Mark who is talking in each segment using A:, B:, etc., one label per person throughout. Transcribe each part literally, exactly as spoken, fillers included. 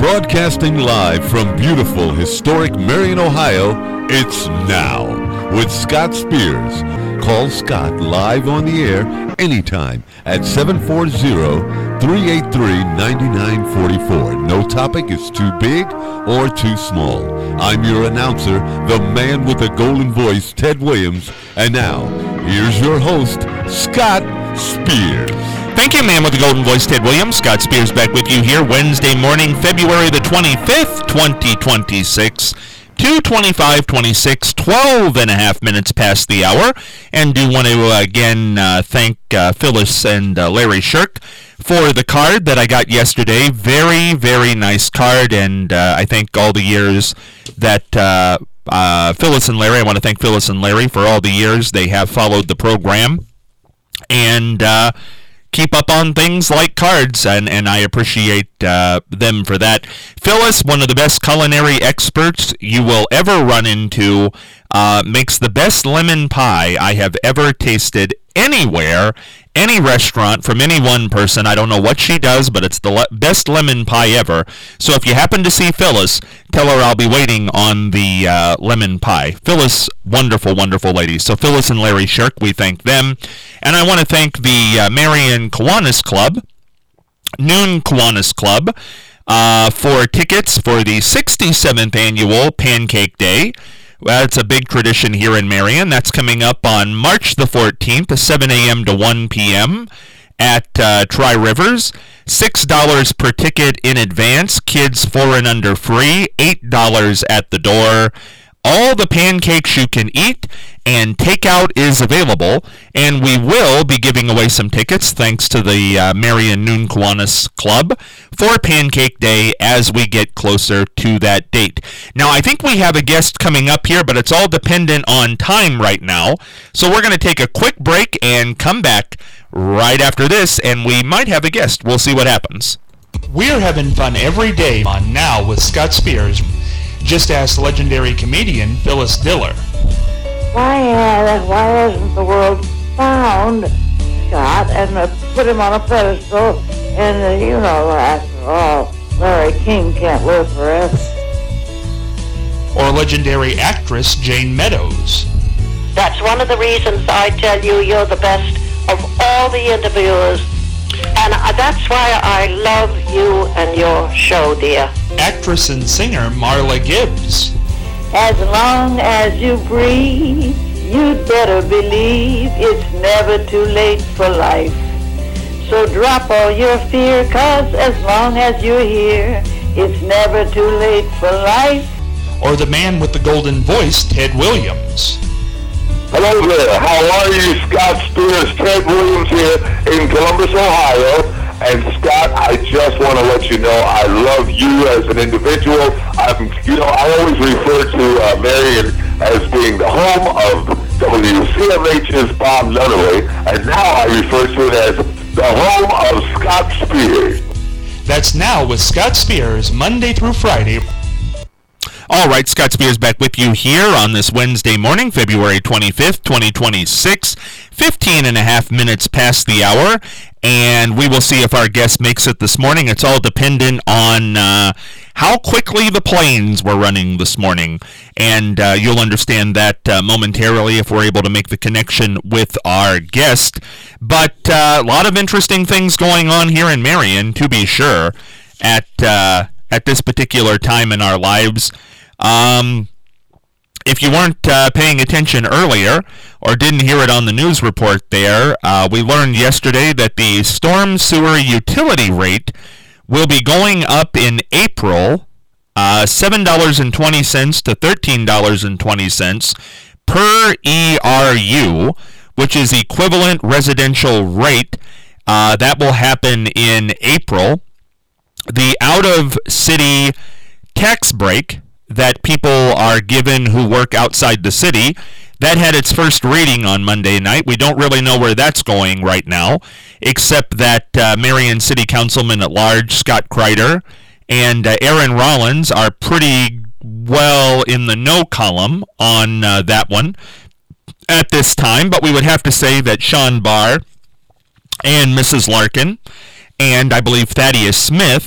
A: Broadcasting live from beautiful, historic Marion, Ohio, it's Now with Scott Spears. Call Scott live on the air anytime at seven four zero, three eight three, nine nine four four. No topic is too big or too small. I'm your announcer, the man with the golden voice, Ted Williams. And now, here's your host, Scott Spears.
B: Thank you, man with the golden voice, Ted Williams. Scott Spears back with you here Wednesday morning, February the twenty-fifth, twenty twenty-six. two twenty-five twenty-six, twelve and a half minutes past the hour. And do want to uh, again uh, thank uh, Phyllis and uh, Larry Shirk for the card that I got yesterday. Very, very nice card, and uh, I thank all the years that uh, uh, Phyllis and Larry, I want to thank Phyllis and Larry for all the years they have followed the program. And uh, keep up on things like cards, and, and I appreciate uh, them for that. Phyllis, one of the best culinary experts you will ever run into, uh, makes the best lemon pie I have ever tasted anywhere, any restaurant, from any one person. I don't know what she does, but it's the le- best lemon pie ever. So if you happen to see Phyllis, tell her I'll be waiting on the uh, lemon pie. Phyllis, wonderful, wonderful lady. So Phyllis and Larry Shirk, we thank them. And I want to thank the uh, Marion Kiwanis Club, Noon Kiwanis Club, uh, for tickets for the sixty-seventh annual Pancake Day. Well, it's a big tradition here in Marion. That's coming up on March the fourteenth, seven a.m. to one p.m. at uh, Tri-Rivers. six dollars per ticket in advance. Kids four and under free. eight dollars at the door. All the pancakes you can eat, and takeout is available. And we will be giving away some tickets, thanks to the uh, Marion Noon Kiwanis Club, for Pancake Day as we get closer to that date. Now, I think we have a guest coming up here, but it's all dependent on time right now. So we're going to take a quick break and come back right after this, and we might have a guest. We'll see what happens.
C: We're having fun every day on Now with Scott Spears. Just ask legendary comedian Phyllis Diller.
D: Why, uh, why hasn't the world found Scott and uh, put him on a pedestal? And uh, you know, after all, Larry King can't live forever.
C: Or legendary actress Jane Meadows.
E: That's one of the reasons I tell you you're the best of all the interviewers. And uh, that's why I love you and your show, dear.
C: Actress and singer Marla Gibbs.
D: As long as you breathe, you'd better believe it's never too late for life. So drop all your fear, cause as long as you're here, it's never too late for life.
C: Or the man with the golden voice, Ted Williams.
F: Hello there, how are you? Scott Spears, Ted Williams here in Columbus, Ohio. And Scott, I just want to let you know I love you as an individual. I'm, you know, I always refer to uh, Marion as being the home of W C M H's Bob Nunnery, and now I refer to it as the home of Scott Spears.
C: That's Now with Scott Spears, Monday through Friday.
B: All right, Scott Spears back with you here on this Wednesday morning, February twenty-fifth, twenty twenty-six, fifteen and a half minutes past the hour, and we will see if our guest makes it this morning. It's all dependent on uh, how quickly the planes were running this morning, and uh, you'll understand that uh, momentarily if we're able to make the connection with our guest. But uh, a lot of interesting things going on here in Marion, to be sure, at uh, at this particular time in our lives. Um, if you weren't uh, paying attention earlier or didn't hear it on the news report there, uh, we learned yesterday that the storm sewer utility rate will be going up in April, uh, seven dollars and twenty cents to thirteen dollars and twenty cents per E R U, which is equivalent residential rate. Uh, that will happen in April. The out-of-city tax break that people are given who work outside the city, that had its first reading on Monday night. We don't really know where that's going right now, except that uh, Marion City Councilman at Large, Scott Kreider, and uh, Aaron Rollins are pretty well in the no column on uh, that one at this time, but we would have to say that Sean Barr and Missus Larkin and I believe Thaddeus Smith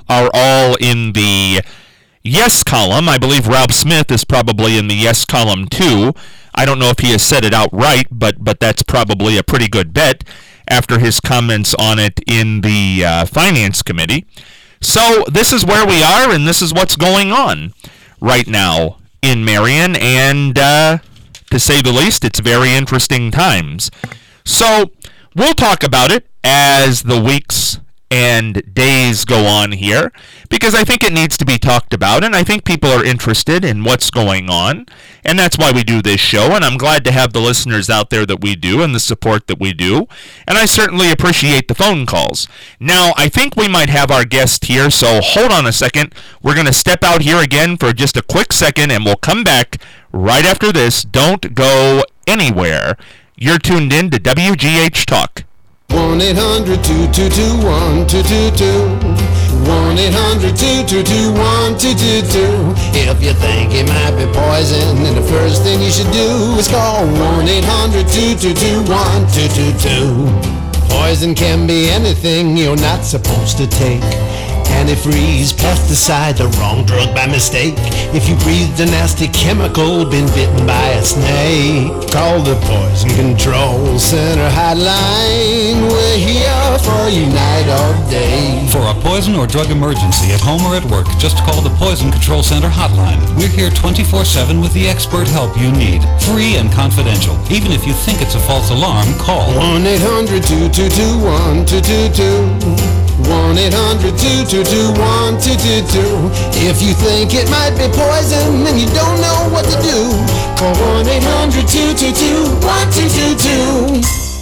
B: are all in the yes column. I believe Ralph Smith is probably in the yes column too. I don't know if he has said it outright, but but that's probably a pretty good bet after his comments on it in the uh, Finance Committee. So this is where we are, and this is what's going on right now in Marion, and uh, to say the least, it's very interesting times. So we'll talk about it as the weeks and days go on here, because I think it needs to be talked about, and I think people are interested in what's going on, and that's why we do this show, and I'm glad to have the listeners out there that we do and the support that we do, and I certainly appreciate the phone calls. Now, I think we might have our guest here, so hold on a second. We're going to step out here again for just a quick second, and we'll come back right after this. Don't go anywhere. You're tuned in to W G H Talk.
G: one eight hundred two two two one two two two one eight hundred two two two one two two two. If you think it might be poison, then the first thing you should do is call one eight hundred two two two one two two two. Poison can be anything you're not supposed to take. Antifreeze, pesticide, the wrong drug by mistake. If you breathed a nasty chemical, been bitten by a snake, call the Poison Control Center hotline. We're here for you night or day.
H: For a poison or drug emergency at home or at work, just call the Poison Control Center hotline. We're here twenty-four seven with the expert help you need. Free and confidential. Even if you think it's a false alarm, call
G: one eight hundred two two two one two two two one eight hundred two two two one two two two. If you think it might be poison and you don't know what to do, call one eight hundred two two two one two two two.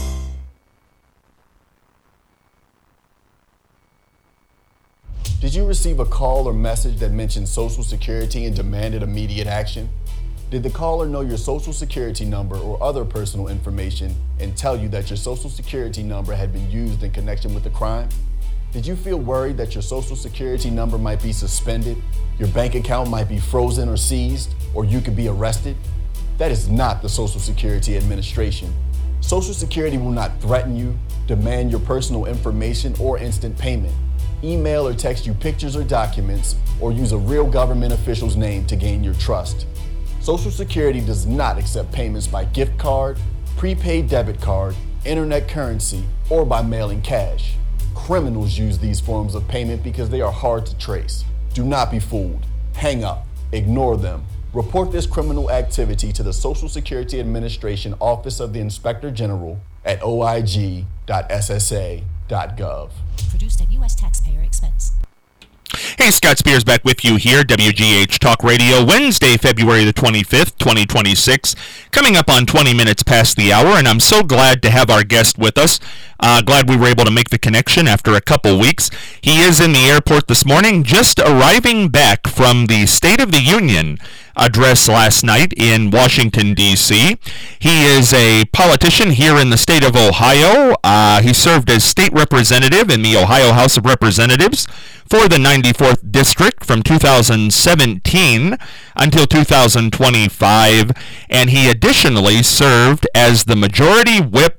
I: Did you receive a call or message that mentioned Social Security and demanded immediate action? Did the caller know your Social Security number or other personal information and tell you that your Social Security number had been used in connection with the crime? Did you feel worried that your Social Security number might be suspended, your bank account might be frozen or seized, or you could be arrested? That is not the Social Security Administration. Social Security will not threaten you, demand your personal information, or instant payment, email or text you pictures or documents, or use a real government official's name to gain your trust. Social Security does not accept payments by gift card, prepaid debit card, internet currency, or by mailing cash. Criminals use these forms of payment because they are hard to trace. Do not be fooled. Hang up. Ignore them. Report this criminal activity to the Social Security Administration Office of the Inspector General at o i g dot s s a dot gov.
J: Produced at U S taxpayer expense.
B: Hey, Scott Spears back with you here, W G H Talk Radio, Wednesday, February the twenty-fifth, twenty twenty-six, coming up on twenty minutes past the hour, and I'm so glad to have our guest with us. Uh, glad we were able to make the connection after a couple weeks. He is in the airport this morning, just arriving back from the State of the Union address last night in Washington, D C He is a politician here in the state of Ohio. Uh, he served as state representative in the Ohio House of Representatives for the ninety-fourth District from two thousand seventeen until two thousand twenty-five, and he additionally served as the Majority Whip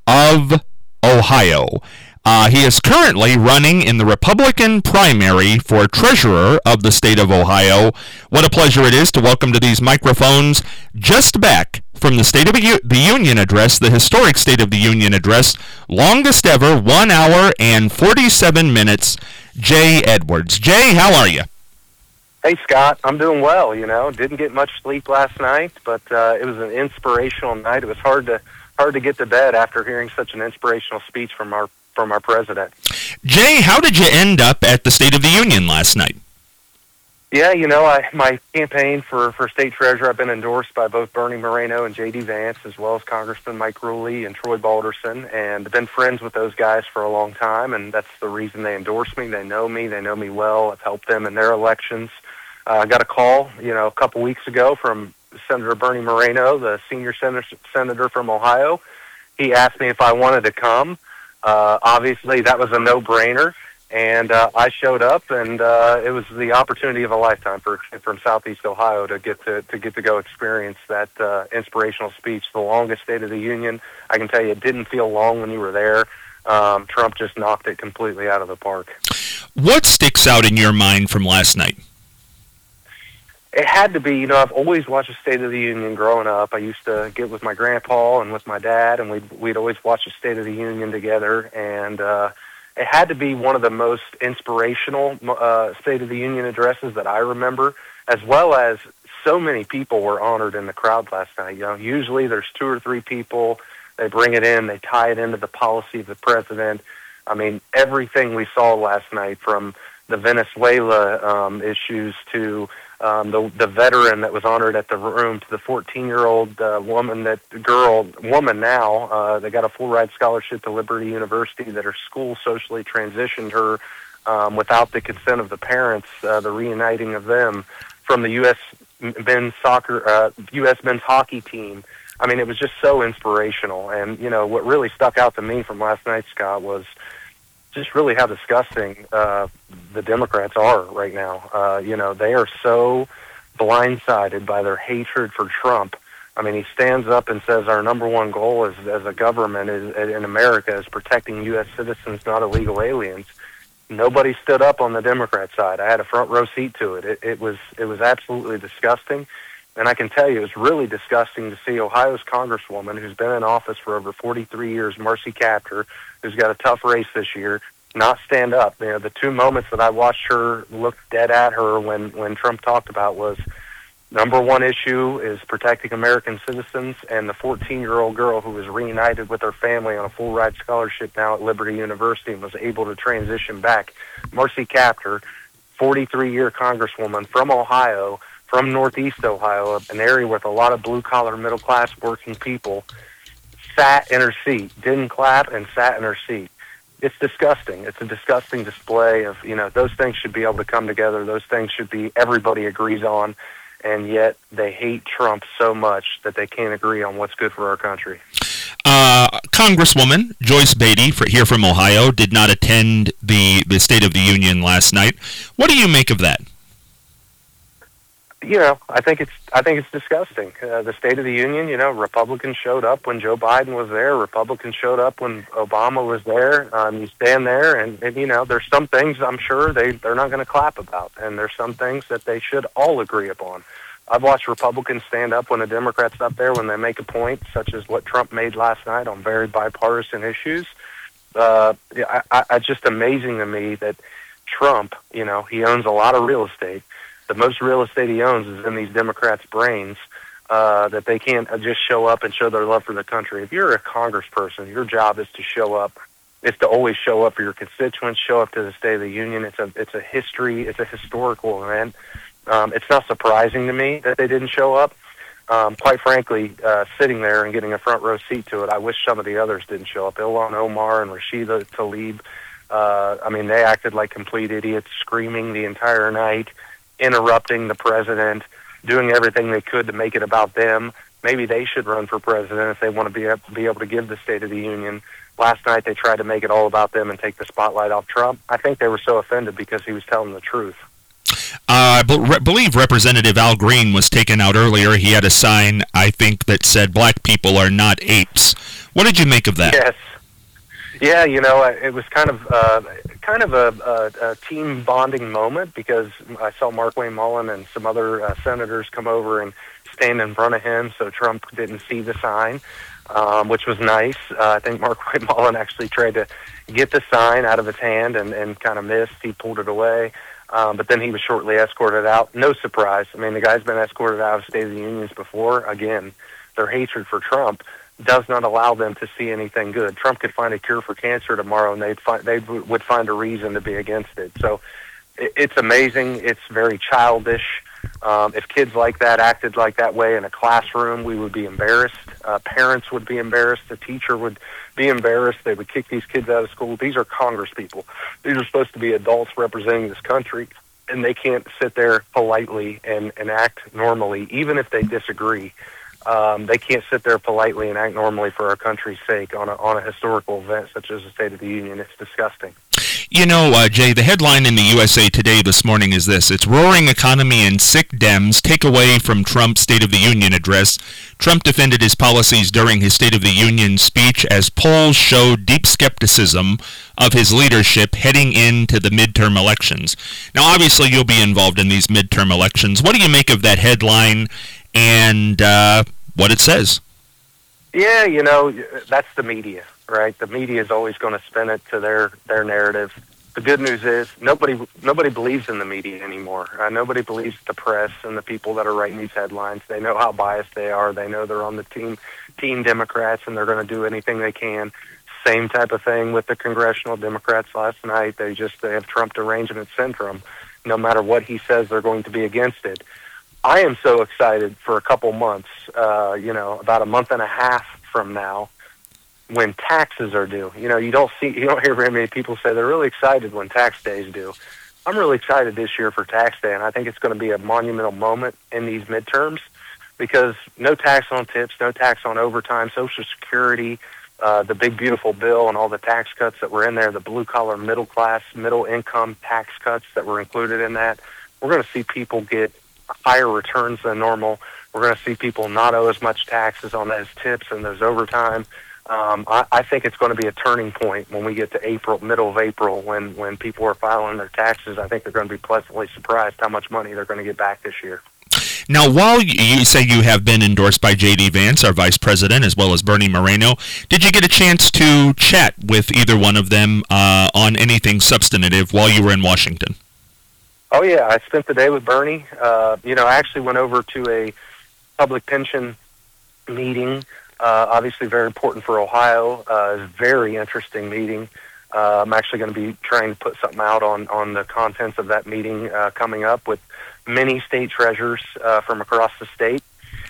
B: of Ohio. Uh, he is currently running in the Republican primary for treasurer of the state of Ohio. What a pleasure it is to welcome to these microphones, just back from the State of the Union address, the historic State of the Union address, longest ever, one hour and forty-seven minutes, Jay Edwards. Jay, how are you?
K: Hey, Scott. I'm doing well, you know. Didn't get much sleep last night, but uh, it was an inspirational night. It was hard to hard to get to bed after hearing such an inspirational speech from our from our president.
B: Jay, how did you end up at the State of the Union last night?
K: Yeah, you know, I my campaign for, for state treasurer, I've been endorsed by both Bernie Moreno and J D Vance, as well as Congressman Mike Ruley and Troy Balderson, and I've been friends with those guys for a long time, and that's the reason they endorse me. They know me. They know me well. I've helped them in their elections. Uh, I got a call, you know, a couple weeks ago from Senator Bernie Moreno, the senior senator, senator from Ohio. He asked me if I wanted to come. Uh, obviously, that was a no-brainer, and uh, I showed up, and uh, it was the opportunity of a lifetime for from Southeast Ohio to get to, to get to go experience that uh, inspirational speech, the longest State of the Union. I can tell you, it didn't feel long when you were there. Um, Trump just knocked it completely out of the park.
B: What sticks out in your mind from last night?
K: It had to be, you know, I've always watched the State of the Union growing up. I used to get with my grandpa and with my dad, and we'd, we'd always watch the State of the Union together. And uh, it had to be one of the most inspirational uh, State of the Union addresses that I remember, as well as so many people were honored in the crowd last night. You know, usually there's two or three people. They bring it in. They tie it into the policy of the president. I mean, everything we saw last night, from the Venezuela um, issues to um, the the veteran that was honored at the room, to the fourteen-year-old uh, woman, that girl, woman now, uh, they got a full ride scholarship to Liberty University, that her school socially transitioned her um, without the consent of the parents, uh, the reuniting of them from the U S men's soccer, uh, U S men's hockey team. I mean, it was just so inspirational. And, you know, what really stuck out to me from last night, Scott, was just really how disgusting uh, the Democrats are right now. Uh, you know, they are so blindsided by their hatred for Trump. I mean, he stands up and says our number one goal is, as a government is, in America is protecting U S citizens, not illegal aliens. Nobody stood up on the Democrat side. I had a front row seat to it. It, it was it was absolutely disgusting. And I can tell you, it's really disgusting to see Ohio's Congresswoman, who's been in office for over forty-three years, Marcy Kaptur, who's got a tough race this year, not stand up. You know, the two moments that I watched her look dead at her when, when Trump talked about was, number one issue is protecting American citizens, and the fourteen-year-old girl who was reunited with her family on a full-ride scholarship now at Liberty University and was able to transition back. Marcy Kaptur, forty-three-year Congresswoman from Ohio, from Northeast Ohio, an area with a lot of blue-collar, middle-class working people, sat in her seat, didn't clap, and sat in her seat. It's disgusting. It's a disgusting display of, you know, those things should be able to come together. Those things should be, everybody agrees on, and yet they hate Trump so much that they can't agree on what's good for our country.
B: Uh, Congresswoman Joyce Beatty, for, here from Ohio, did not attend the, the State of the Union last night. What do you make of that?
K: You know, I think it's I think it's disgusting. Uh, the State of the Union, you know, Republicans showed up when Joe Biden was there. Republicans showed up when Obama was there. Um, you stand there, and, and you know, there's some things I'm sure they they're not going to clap about, and there's some things that they should all agree upon. I've watched Republicans stand up when the Democrats up there when they make a point, such as what Trump made last night on very bipartisan issues. Uh, I, I, it's just amazing to me that Trump, you know, he owns a lot of real estate. The most real estate he owns is in these Democrats' brains, uh, that they can't just show up and show their love for the country. If you're a congressperson, your job is to show up, is to always show up for your constituents, show up to the State of the Union. It's a it's a history, it's a historical event. Um, it's not surprising to me that they didn't show up. Um, quite frankly, uh, sitting there and getting a front row seat to it, I wish some of the others didn't show up. Ilhan Omar and Rashida Tlaib, uh, I mean, they acted like complete idiots, screaming the entire night, interrupting the president, doing everything they could to make it about them. Maybe they should run for president if they want to be able, be able to give the State of the Union. Last night they tried to make it all about them and take the spotlight off Trump. I think they were so offended because he was telling the truth.
B: Uh, I be- believe Representative Al Green was taken out earlier. He had a sign, I think, that said, "Black people are not apes." What did you make of that?
K: Yes. Yeah, you know, it was kind of uh, kind of a, a, a team bonding moment, because I saw Markwayne Mullin and some other uh, senators come over and stand in front of him so Trump didn't see the sign, um, which was nice. Uh, I think Markwayne Mullin actually tried to get the sign out of his hand and, and kind of missed. He pulled it away, um, but then he was shortly escorted out. No surprise. I mean, the guy's been escorted out of State of the Unions before. Again, their hatred for Trump does not allow them to see anything good. Trump could find a cure for cancer tomorrow, and they'd find, they would find a reason to be against it. So it, it's amazing. It's very childish. Um, if kids like that acted like that way in a classroom, we would be embarrassed. Uh, parents would be embarrassed. The teacher would be embarrassed. They would kick these kids out of school. These are Congress people. These are supposed to be adults representing this country, and they can't sit there politely and, and act normally, even if they disagree. Um, they can't sit there politely and act normally for our country's sake on a, on a historical event such as the State of the Union. It's disgusting.
B: You know, uh, Jay, the headline in the U S A Today this morning is this. It's roaring economy and sick Dems take away from Trump's State of the Union address. Trump defended his policies during his State of the Union speech as polls showed deep skepticism of his leadership heading into the midterm elections. Now, obviously, you'll be involved in these midterm elections. What do you make of that headline and uh, what it says?
K: Yeah, you know, that's the media, right? The media is always going to spin it to their, their narrative. The good news is nobody nobody believes in the media anymore. Uh, nobody believes the press and the people that are writing these headlines. They know how biased they are. They know they're on the team, team Democrats, and they're going to do anything they can. Same type of thing with the congressional Democrats last night. They just they have Trump derangement syndrome. No matter what he says, they're going to be against it. I am so excited for a couple months, uh, you know, about a month and a half from now, when taxes are due. You know, you don't see, you don't hear very many people say they're really excited when tax day is due. I'm really excited this year for tax day, and I think it's going to be a monumental moment in these midterms because no tax on tips, no tax on overtime, Social Security, uh, the big beautiful bill, and all the tax cuts that were in there, the blue collar, middle class, middle income tax cuts that were included in that. We're going to see people get higher returns than normal. We're going to see people not owe as much taxes on those tips and those overtime. Um, I, I think it's going to be a turning point when we get to April, middle of April, when, when people are filing their taxes. I think they're going to be pleasantly surprised how much money they're going to get back this year.
B: Now, while you say you have been endorsed by J D Vance, our vice president, as well as Bernie Moreno, did you get a chance to chat with either one of them uh, on anything substantive while you were in Washington?
K: Oh, yeah. I spent the day with Bernie. Uh, you know, I actually went over to a public pension meeting, uh, obviously very important for Ohio. Uh, it was a very interesting meeting. Uh, I'm actually going to be trying to put something out on, on the contents of that meeting uh, coming up with many state treasurers uh, from across the state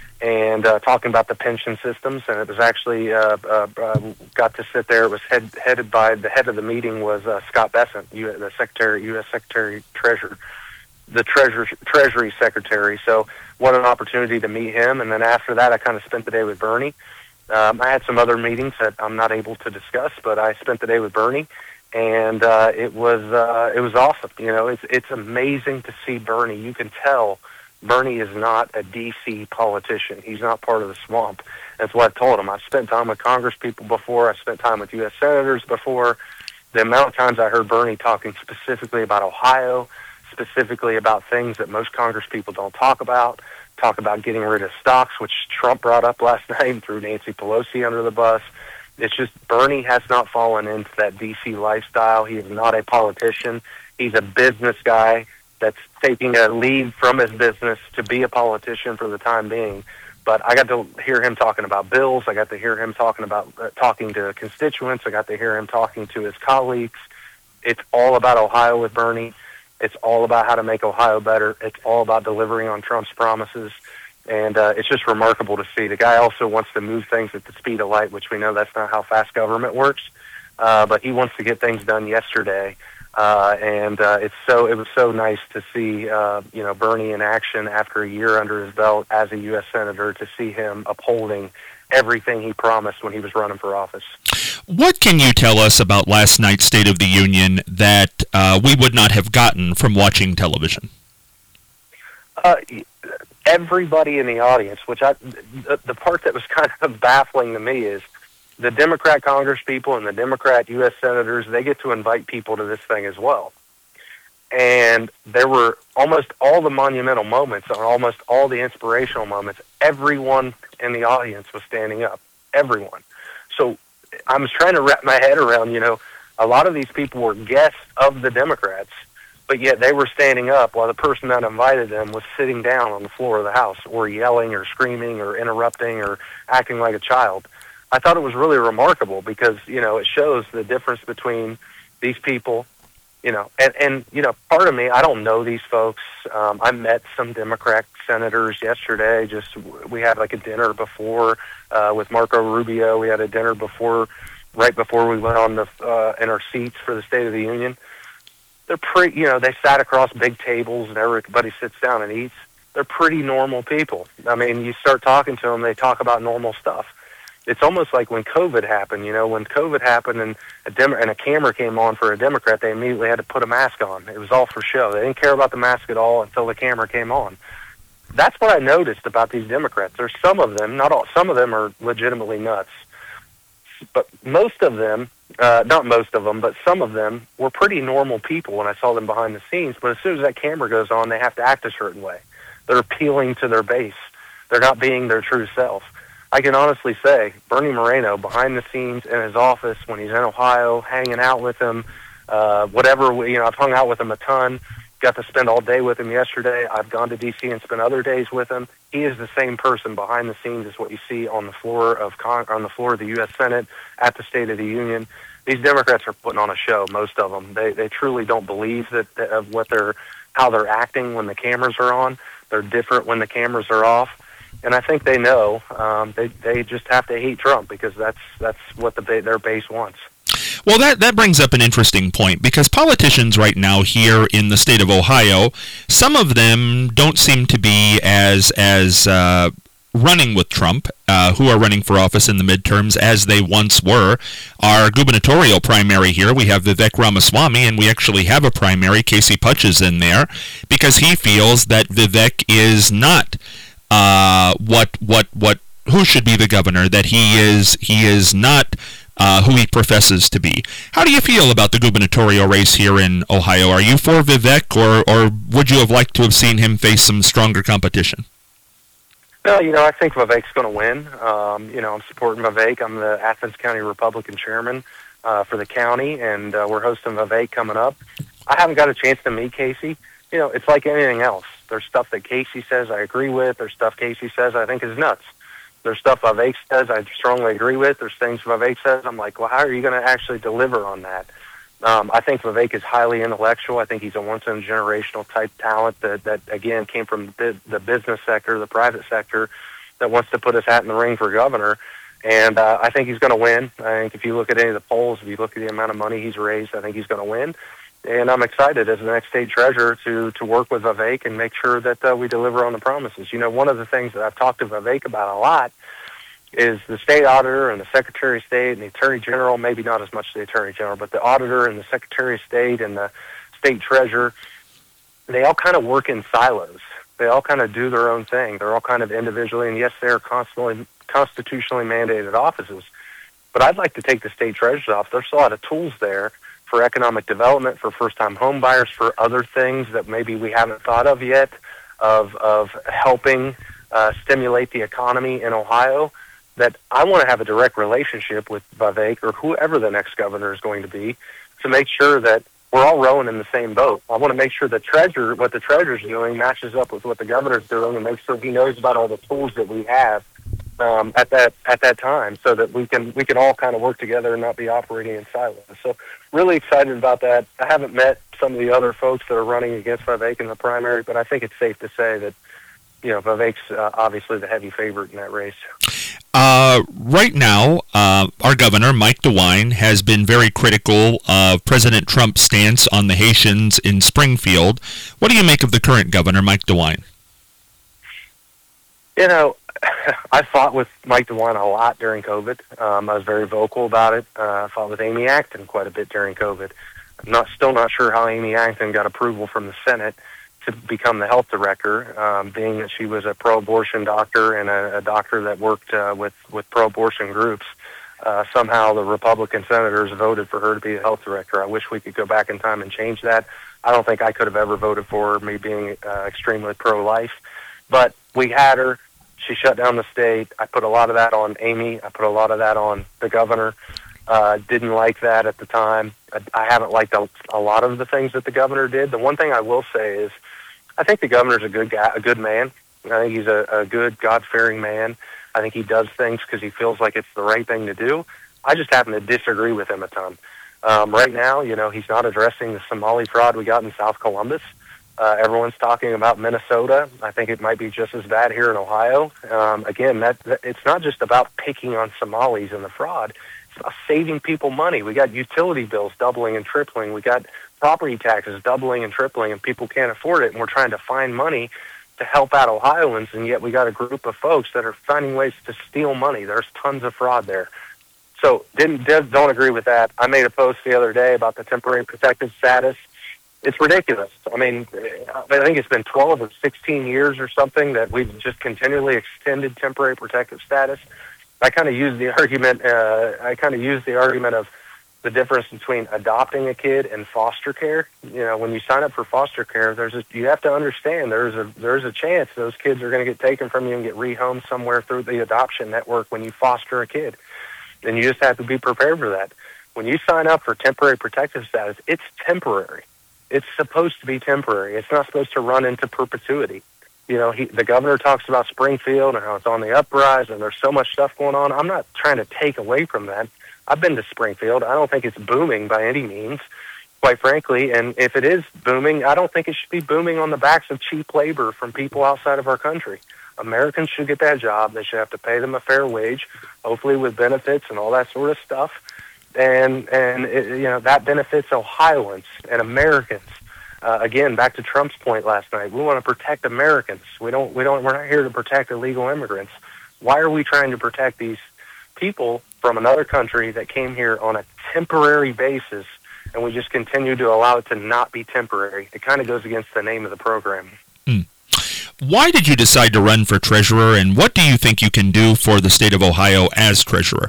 K: and uh, talking about the pension systems. And it was actually, uh, uh, uh, got to sit there. It was head, headed by, the head of the meeting was uh, Scott Bessent, U- the Secretary, U S Secretary Treasurer, the Treasury, Treasury Secretary. So what an opportunity to meet him. And then after that, I kind of spent the day with Bernie. Um, I had some other meetings that I'm not able to discuss, but I spent the day with Bernie, and uh, it was uh, it was awesome. You know, it's it's amazing to see Bernie. You can tell Bernie is not a D C politician. He's not part of the swamp. That's what I told him. I've spent time with Congress people before. I've spent time with U S senators before. The amount of times I heard Bernie talking specifically about Ohio, specifically about things that most Congress people don't talk about, talk about getting rid of stocks, which Trump brought up last night and threw Nancy Pelosi under the bus. It's just Bernie has not fallen into that D C lifestyle. He is not a politician. He's a business guy that's taking a lead from his business to be a politician for the time being. But I got to hear him talking about bills. I got to hear him talking about uh, talking to constituents. I got to hear him talking to his colleagues. It's all about Ohio with Bernie. It's all about how to make Ohio better. It's all about delivering on Trump's promises. And uh, it's just remarkable to see. The guy also wants to move things at the speed of light, which we know that's not how fast government works. Uh, but he wants to get things done yesterday. Uh, and uh, it's so it was so nice to see uh, you know Bernie in action after a year under his belt as a U S senator, to see him upholding everything he promised when he was running for office.
B: What can you tell us about last night's State of the Union that uh, we would not have gotten from watching television?
K: Uh, everybody in the audience, which I, the, the part that was kind of baffling to me is the Democrat Congress people and the Democrat U S senators, they get to invite people to this thing as well. And there were almost all the monumental moments and almost all the inspirational moments. Everyone in the audience was standing up. Everyone. So I was trying to wrap my head around, you know, a lot of these people were guests of the Democrats, but yet they were standing up while the person that invited them was sitting down on the floor of the House or yelling or screaming or interrupting or acting like a child. I thought it was really remarkable because, you know, it shows the difference between these people, you know, and, and you know, part of me, I don't know these folks. Um, I met some Democrat senators yesterday. Just we had like a dinner before uh, with Marco Rubio. We had a dinner before, right before we went on the uh, in our seats for the State of the Union. They're pretty, you know, they sat across big tables and everybody sits down and eats. They're pretty normal people. I mean, you start talking to them, they talk about normal stuff. it's almost like when COVID happened. You know, when COVID happened and a Dem- and a camera came on for a Democrat, they immediately had to put a mask on. It was all for show. They didn't care about the mask at all until the camera came on. That's what I noticed about these Democrats. There's some of them, not all, some of them are legitimately nuts. But most of them, uh, not most of them, but some of them were pretty normal people when I saw them behind the scenes. But as soon as that camera goes on, they have to act a certain way. They're appealing to their base. They're not being their true self. I can honestly say, Bernie Moreno, behind the scenes in his office, when he's in Ohio, hanging out with him, uh, whatever, you know, I've hung out with him a ton, got to spend all day with him yesterday. I've gone to D C and spent other days with him. He is the same person behind the scenes as what you see on the floor of Con- on the floor of the U S Senate at the State of the Union. These Democrats are putting on a show, most of them. They they truly don't believe that, that of what they're, how they're acting when the cameras are on. They're different when the cameras are off. And I think they know um, they they just have to hate Trump because that's that's what the their base wants.
B: Well, that, that brings up an interesting point, because politicians right now here in the state of Ohio, some of them don't seem to be as as uh, running with Trump, uh, who are running for office in the midterms, as they once were. Our gubernatorial primary here, we have Vivek Ramaswamy, and we actually have a primary, Casey Putch is in there, because he feels that Vivek is not uh, what what what who should be the governor, that he is he is not Uh, who he professes to be. How do you feel about the gubernatorial race here in Ohio? Are you for Vivek, or, or would you have liked to have seen him face some stronger competition?
K: No, you know, I think Vivek's going to win. Um, you know, I'm supporting Vivek. I'm the Athens County Republican chairman uh, for the county, and uh, we're hosting Vivek coming up. I haven't got a chance to meet Casey. You know, it's like anything else. There's stuff that Casey says I agree with. There's stuff Casey says I think is nuts. There's stuff Vivek says I strongly agree with. There's things Vivek says I'm like, well, how are you going to actually deliver on that? Um, I think Vivek is highly intellectual. I think he's a once-in-a-generational type talent that, that, again, came from the, the business sector, the private sector, that wants to put his hat in the ring for governor. And uh, I think he's going to win. I think if you look at any of the polls, if you look at the amount of money he's raised, I think he's going to win. And I'm excited as the next state treasurer to, to work with Vivek and make sure that uh, we deliver on the promises. You know, one of the things that I've talked to Vivek about a lot is the state auditor and the secretary of state and the attorney general, maybe not as much the attorney general, but the auditor and the secretary of state and the state treasurer, they all kind of work in silos. They all kind of do their own thing. They're all kind of individually, and yes, they're constantly constitutionally mandated offices. But I'd like to take the state treasurer's office. There's a lot of tools there for economic development, for first-time home buyers, for other things that maybe we haven't thought of yet, of of helping uh, stimulate the economy in Ohio, that I want to have a direct relationship with Vivek or whoever the next governor is going to be to make sure that we're all rowing in the same boat. I want to make sure the treasurer, what the treasurer's doing matches up with what the governor's doing, and make sure he knows about all the tools that we have Um, at that at that time, so that we can we can all kind of work together and not be operating in silos. So really excited about that. I haven't met some of the other folks that are running against Vivek in the primary, but I think it's safe to say that, you know, Vivek's uh, obviously the heavy favorite in that race.
B: Uh, right now, uh, our governor, Mike DeWine, has been very critical of President Trump's stance on the Haitians in Springfield. What do you make of the current governor, Mike DeWine?
K: You know, I fought with Mike DeWine a lot during COVID. Um, I was very vocal about it. Uh, I fought with Amy Acton quite a bit during COVID. I'm not, still not sure how Amy Acton got approval from the Senate to become the health director, um, being that she was a pro-abortion doctor and a, a doctor that worked uh, with, with pro-abortion groups. Uh, somehow the Republican senators voted for her to be the health director. I wish we could go back in time and change that. I don't think I could have ever voted for her, me being uh, extremely pro-life. But we had her. She shut down the state. I put a lot of that on Amy. I put a lot of that on the governor. Uh, didn't like that at the time. I, I haven't liked a, a lot of the things that the governor did. The one thing I will say is I think the governor's a good guy, a good man. I think he's a, a good, God-fearing man. I think he does things because he feels like it's the right thing to do. I just happen to disagree with him a ton. Um, right now, you know, he's not addressing the Somali fraud we got in South Columbus. Uh, everyone's talking about Minnesota. I think it might be just as bad here in Ohio. Um, again, that, that it's not just about picking on Somalis and the fraud. It's about saving people money. We got utility bills doubling and tripling. We got property taxes doubling and tripling, and people can't afford it. And we're trying to find money to help out Ohioans, and yet we got a group of folks that are finding ways to steal money. There's tons of fraud there. So didn't don't agree with that. I made a post the other day about the temporary protective status. It's ridiculous. I mean, I think it's been twelve or sixteen years or something that we've just continually extended temporary protective status. I kind of use the argument. Uh, I kind of use the argument of the difference between adopting a kid and foster care. You know, when you sign up for foster care, there's a, you have to understand there's a there's a chance those kids are going to get taken from you and get rehomed somewhere through the adoption network when you foster a kid. And you just have to be prepared for that. When you sign up for temporary protective status, it's temporary. It's supposed to be temporary. It's not supposed to run into perpetuity. You know, he, the governor talks about Springfield and how it's on the uprise and there's so much stuff going on. I'm not trying to take away from that. I've been to Springfield. I don't think it's booming by any means, quite frankly. And if it is booming, I don't think it should be booming on the backs of cheap labor from people outside of our country. Americans should get that job. They should have to pay them a fair wage, hopefully with benefits and all that sort of stuff. And, and it, you know, that benefits Ohioans and Americans. Uh, again, back to Trump's point last night, we want to protect Americans. We don't, we don't, we're not here to protect illegal immigrants. Why are we trying to protect these people from another country that came here on a temporary basis, and we just continue to allow it to not be temporary? It kind of goes against the name of the program.
B: Mm. Why did you decide to run for treasurer, and what do you think you can do for the state of Ohio as treasurer?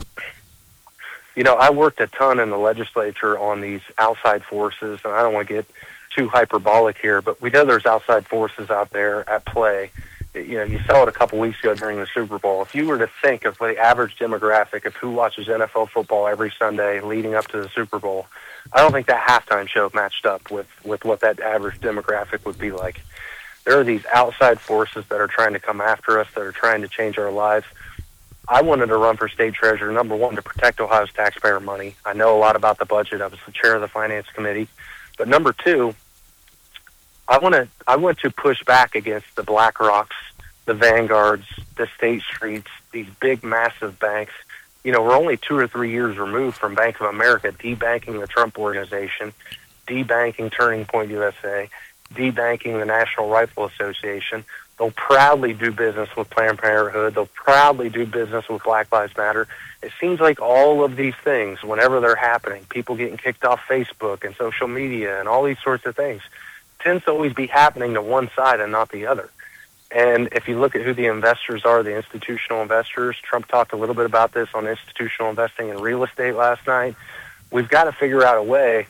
K: You know, I worked a ton in the legislature on these outside forces, and I don't want to get too hyperbolic here, but we know there's outside forces out there at play. You know, you saw it a couple weeks ago during the Super Bowl. If you were to think of the average demographic of who watches N F L football every Sunday leading up to the Super Bowl, I don't think that halftime show matched up with, with what that average demographic would be like. There are these outside forces that are trying to come after us, that are trying to change our lives. I wanted to run for state treasurer, number one, to protect Ohio's taxpayer money. I know a lot about the budget. I was the chair of the finance committee. But number two, I want to I want to push back against the BlackRocks, the Vanguards, the State Streets, these big, massive banks. You know, we're only two or three years removed from Bank of America debanking the Trump Organization, debanking Turning Point U S A, debanking the National Rifle Association. They'll proudly do business with Planned Parenthood. They'll proudly do business with Black Lives Matter. It seems like all of these things, whenever they're happening, people getting kicked off Facebook and social media and all these sorts of things, tends to always be happening to one side and not the other. And if you look at who the investors are, the institutional investors, Trump talked a little bit about this on institutional investing in real estate last night. We've got to figure out a way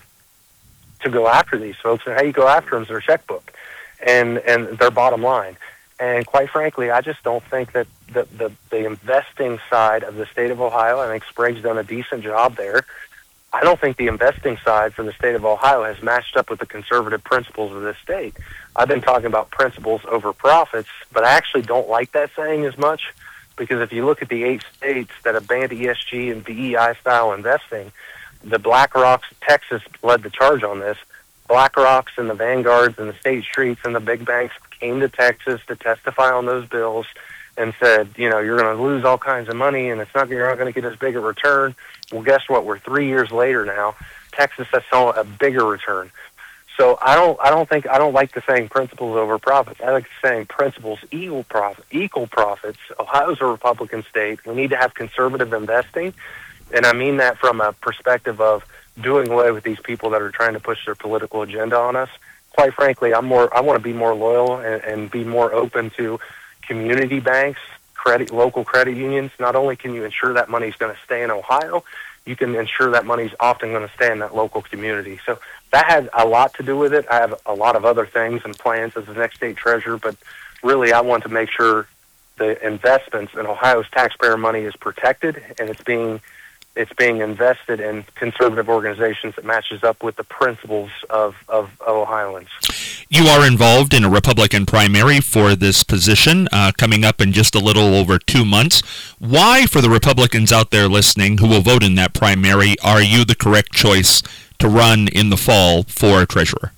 K: to go after these folks, and how you go after them is their checkbook and, and their bottom line. And quite frankly, I just don't think that the, the, the investing side of the state of Ohio, I think Sprague's done a decent job there. I don't think the investing side for the state of Ohio has matched up with the conservative principles of this state. I've been talking about principles over profits, but I actually don't like that saying as much, because if you look at the eight states that have banned E S G and V E I-style investing, the BlackRocks, Texas led the charge on this. BlackRocks and the Vanguards and the State Streets and the big banks came to Texas to testify on those bills and said, you know, you're going to lose all kinds of money and it's not, you're not going to get as big a return. Well, guess what? We're three years later now. Texas has saw a bigger return. So I don't, I don't think, I don't like the saying principles over profits. I like the saying principles equal profit, equal profits. Ohio's a Republican state. We need to have conservative investing, and I mean that from a perspective of doing away with these people that are trying to push their political agenda on us. Quite frankly, I'm more, I want to be more loyal and, and be more open to community banks, credit, local credit unions. Not only can you ensure that money's going to stay in Ohio, you can ensure that money's often going to stay in that local community. So that has a lot to do with it. I have a lot of other things and plans as the next state treasurer, but really I want to make sure the investments in Ohio's taxpayer money is protected and it's being it's being invested in conservative organizations that matches up with the principles of, of, of Ohioans.
B: You are involved in a Republican primary for this position uh, coming up in just a little over two months. Why, for the Republicans out there listening who will vote in that primary, are you the correct choice to run in the fall for treasurer?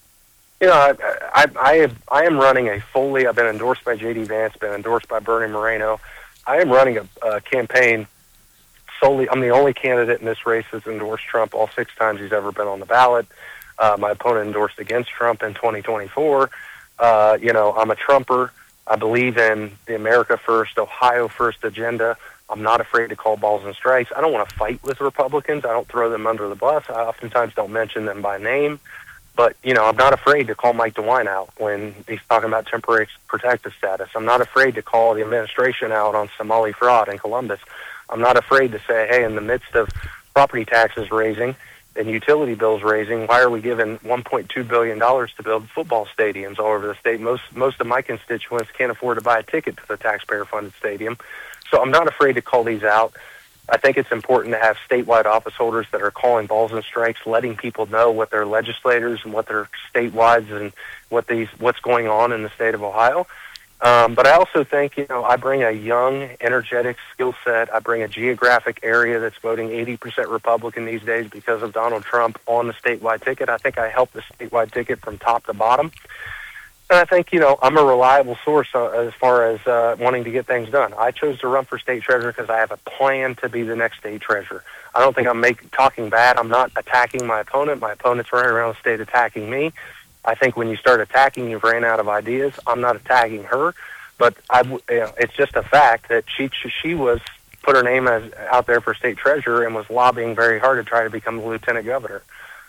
K: You know, I, I, I, have, I am running a fully, I've been endorsed by J D Vance, been endorsed by Bernie Moreno. I am running a, a campaign solely, I'm the only candidate in this race that's endorsed Trump all six times he's ever been on the ballot. Uh, my opponent endorsed against Trump in twenty twenty-four. Uh, you know, I'm a Trumper. I believe in the America First, Ohio First agenda. I'm not afraid to call balls and strikes. I don't want to fight with Republicans. I don't throw them under the bus. I oftentimes don't mention them by name. But, you know, I'm not afraid to call Mike DeWine out when he's talking about temporary protective status. I'm not afraid to call the administration out on Somali fraud in Columbus. I'm not afraid to say, hey, in the midst of property taxes raising and utility bills raising, why are we giving one point two billion dollars to build football stadiums all over the state? Most most of my constituents can't afford to buy a ticket to the taxpayer-funded stadium. So I'm not afraid to call these out. I think it's important to have statewide office holders that are calling balls and strikes, letting people know what their legislators and what their statewide and what these what's going on in the state of Ohio. Um, but I also think, you know, I bring a young, energetic skill set. I bring a geographic area that's voting eighty percent Republican these days because of Donald Trump on the statewide ticket. I think I help the statewide ticket from top to bottom. And I think, you know, I'm a reliable source uh, as far as uh, wanting to get things done. I chose to run for state treasurer because I have a plan to be the next state treasurer. I don't think I'm make, talking bad. I'm not attacking my opponent. My opponent's running around the state attacking me. I think when you start attacking, you've ran out of ideas. I'm not attacking her, but I, you know, it's just a fact that she she was put her name as out there for state treasurer and was lobbying very hard to try to become the lieutenant governor.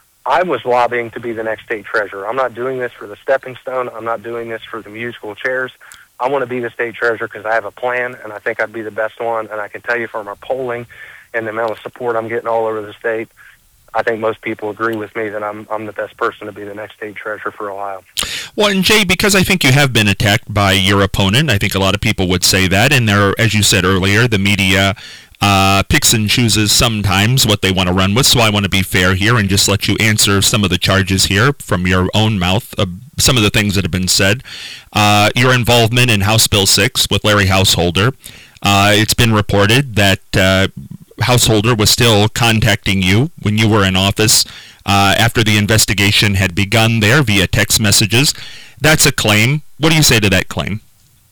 K: I was lobbying to be the next state treasurer. I'm not doing this for the stepping stone. I'm not doing this for the musical chairs. I want to be the state treasurer because I have a plan, and I think I'd be the best one. And I can tell you from our polling and the amount of support I'm getting all over the state, I think most people agree with me that I'm I'm the best person to be the next state treasurer for Ohio.
B: Well, and Jay, because I think you have been attacked by your opponent, I think a lot of people would say that, and there, as you said earlier, the media uh, picks and chooses sometimes what they want to run with, so I want to be fair here and just let you answer some of the charges here from your own mouth, uh, some of the things that have been said. Uh, your involvement in House Bill six with Larry Householder. Uh, it's been reported that uh, Householder was still contacting you when you were in office uh, after the investigation had begun there via text messages. That's a claim. What do you say to that claim?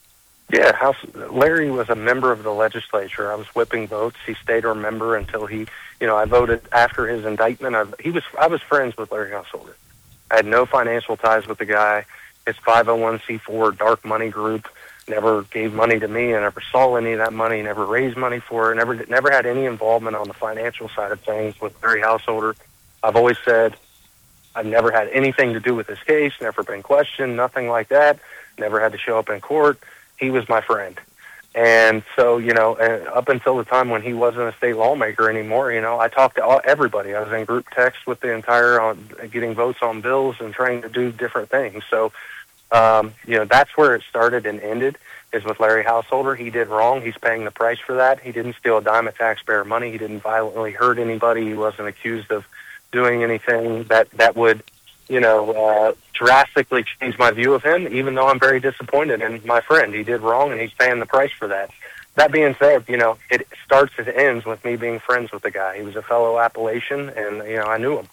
K: Yeah, House, Larry was a member of the legislature. I was whipping votes. He stayed a member until he, you know, I voted after his indictment. I, he was, I was friends with Larry Householder. I had no financial ties with the guy. His five oh one c four dark money group never gave money to me. I never saw any of that money, never raised money for it, never never had any involvement on the financial side of things with Larry Householder. I've always said I've never had anything to do with this case, never been questioned, nothing like that, never had to show up in court. He was my friend. And so, you know, up until the time when he wasn't a state lawmaker anymore, you know, I talked to all, everybody. I was in group text with the entire, on getting votes on bills and trying to do different things. So, Um, you know, that's where it started and ended, is with Larry Householder. He did wrong. He's paying the price for that. He didn't steal a dime of taxpayer money. He didn't violently hurt anybody. He wasn't accused of doing anything that, that would, you know, uh, drastically change my view of him, even though I'm very disappointed in my friend. He did wrong, and he's paying the price for that. That being said, you know, it starts and ends with me being friends with the guy. He was a fellow Appalachian, and, you know, I knew him.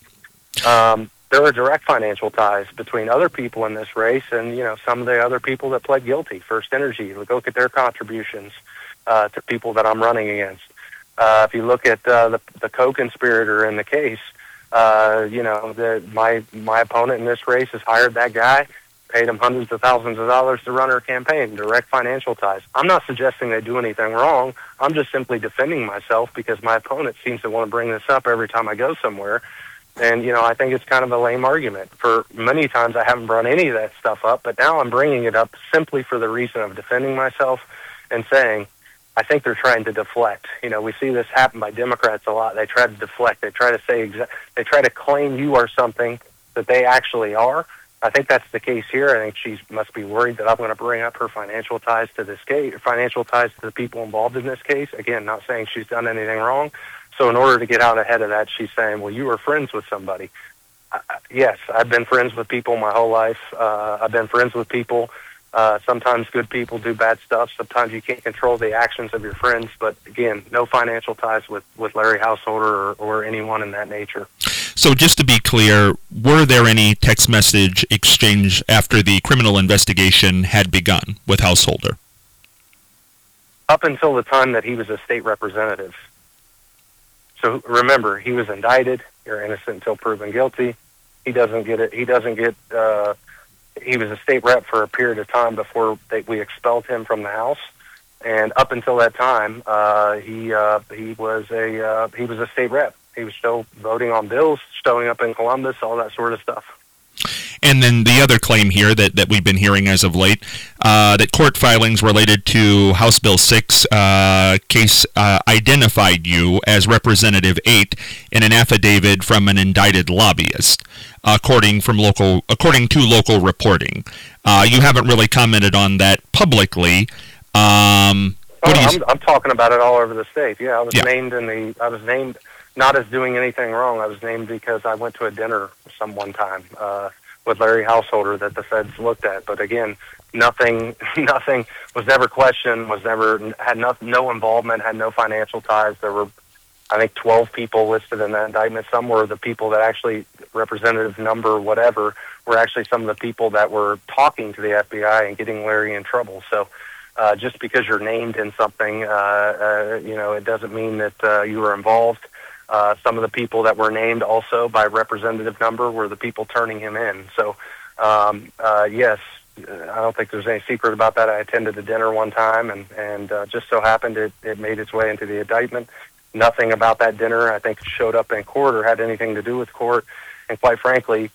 K: Um, There are direct financial ties between other people in this race and, you know, some of the other people that pled guilty. First Energy, look at their contributions uh, to people that I'm running against. Uh, if you look at uh, the, the co-conspirator in the case, uh, you know, the, my my opponent in this race has hired that guy, paid him hundreds of thousands of dollars to run her campaign, direct financial ties. I'm not suggesting they do anything wrong. I'm just simply defending myself because my opponent seems to want to bring this up every time I go somewhere. And, you know, I think it's kind of a lame argument. For many times I haven't brought any of that stuff up, but now I'm bringing it up simply for the reason of defending myself and saying, I think they're trying to deflect. You know, we see this happen by Democrats a lot. They try to deflect. They try to say, exa- they try to claim you are something that they actually are. I think that's the case here. I think she must be worried that I'm going to bring up her financial ties to this case, financial ties to the people involved in this case. Again, not saying she's done anything wrong. So in order to get out ahead of that, she's saying, well, you were friends with somebody. Uh, yes, I've been friends with people my whole life. Uh, I've been friends with people. Uh, sometimes good people do bad stuff. Sometimes you can't control the actions of your friends. But again, no financial ties with, with Larry Householder or, or anyone in that nature.
B: So just to be clear, were there any text message exchange after the criminal investigation had begun with Householder?
K: Up until the time that he was a state representative. So remember, he was indicted. You're innocent until proven guilty. He doesn't get it. He doesn't get. Uh, he was a state rep for a period of time before they, we expelled him from the House. And up until that time, uh, he uh, he was a uh, he was a state rep. He was still voting on bills, showing up in Columbus, all that sort of stuff.
B: And then the other claim here that, that we've been hearing as of late, uh, that court filings related to House Bill six uh, case uh, identified you as Representative eight in an affidavit from an indicted lobbyist, according from local according to local reporting. Uh, you haven't really commented on that publicly. Um,
K: oh,
B: what do you
K: I'm, I'm talking about it all over the state. Yeah, I was
B: Yeah.
K: named in the. I was named not as doing anything wrong. I was named because I went to a dinner some one time uh, with Larry Householder that the feds looked at. But again, nothing, nothing was never questioned. Was never had no, no involvement. Had no financial ties. There were, I think, twelve people listed in that indictment. Some were the people that actually representative number whatever were actually some of the people that were talking to the F B I and getting Larry in trouble. So. Uh, just because you're named in something, uh, uh, you know, it doesn't mean that uh, you were involved. Uh, some of the people that were named also by representative number were the people turning him in. So, um, uh, yes, I don't think there's any secret about that. I attended a dinner one time, and, and uh, just so happened it, it made its way into the indictment. Nothing about that dinner, I think, showed up in court or had anything to do with court. And quite frankly,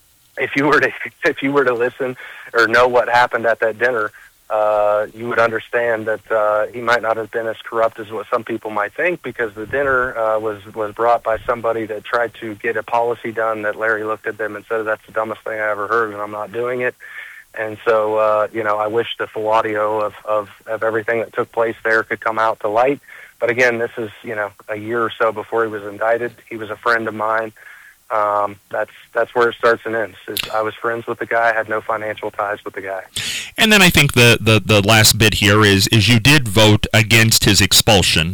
K: if you were to if you were to listen or know what happened at that dinner, Uh, you would understand that uh, he might not have been as corrupt as what some people might think, because the dinner uh, was was brought by somebody that tried to get a policy done that Larry looked at them and said, that's the dumbest thing I ever heard, and I'm not doing it. And so, uh, you know, I wish the full audio of, of, of everything that took place there could come out to light. But again, this is, you know, a year or so before he was indicted. He was a friend of mine. Um, that's that's where it starts and ends. Is I was friends with the guy, I had no financial ties with the guy.
B: And then I think the, the, the last bit here is is you did vote against his expulsion.